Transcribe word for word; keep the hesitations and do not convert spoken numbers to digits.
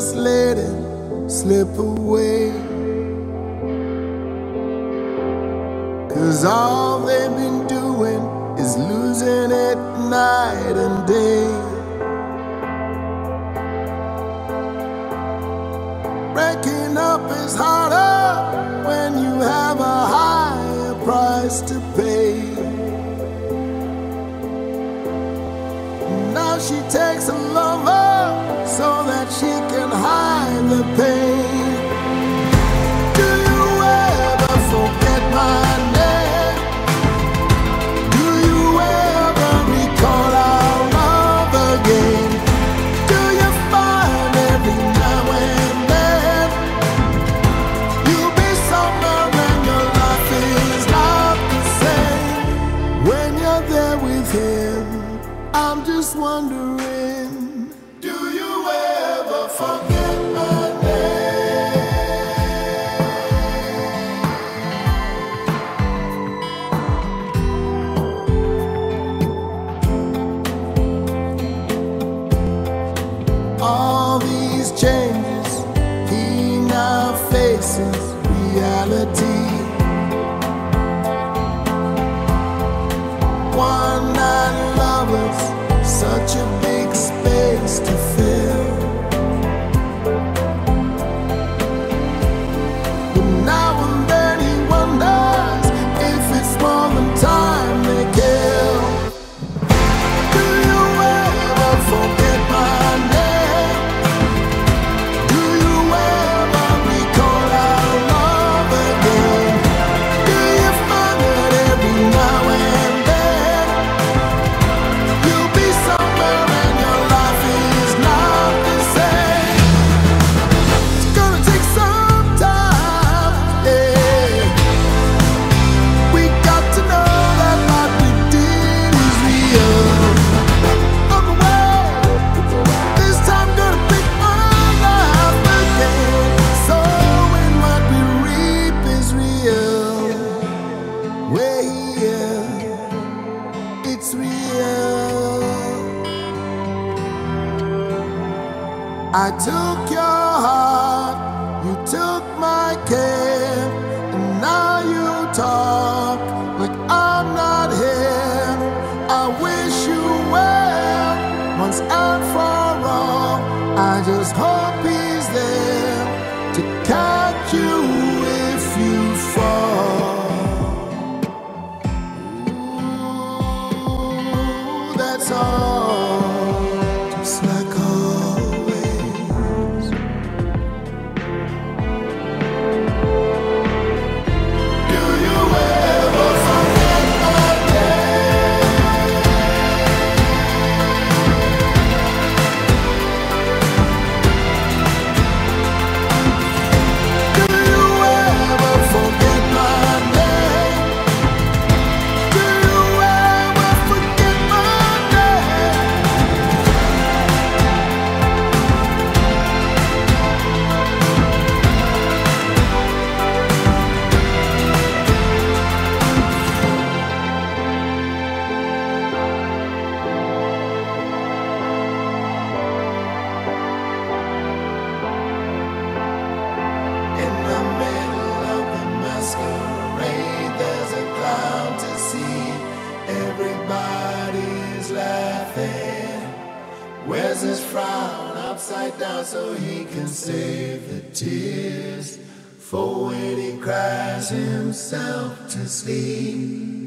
just let it slip away. 'Cause all they've been doing is losing it night and day. Breaking up is harder when you have a higher price to pay. Now she takes a lover so that she can hide the pain. Do you ever forget my name? Do you ever recall our love again? Do you find every now and then you'll be somewhere and your life is not the same? When you're there with him, I'm just wondering, do you ever forget my name? All these changes, he now faces reality. One night lovers, such a big space to fill. But now and then he wonders if it's more than time they kill. Do you ever forget my name? Do you ever recall our love again? Do you find that every now and then you'll be somewhere and your life is not the same? It's gonna take some time, yeah. We got to know that what we did is real. On the way, this time gonna pick my life again. So when what we reap is real, we're here, it's real. I took your heart, you took my care, and now you talk like I'm not here. I wish you well, once and for all. I just hope he's there to catch you if you fall. Ooh, that's all, just like always. Do you ever forget my name? Do you ever forget my name? Do you ever forget my name? In the middle of the masquerade, there's a clown to see. Everybody's laughing. Wears his frown upside down so he can save the tears for when he cries himself to sleep.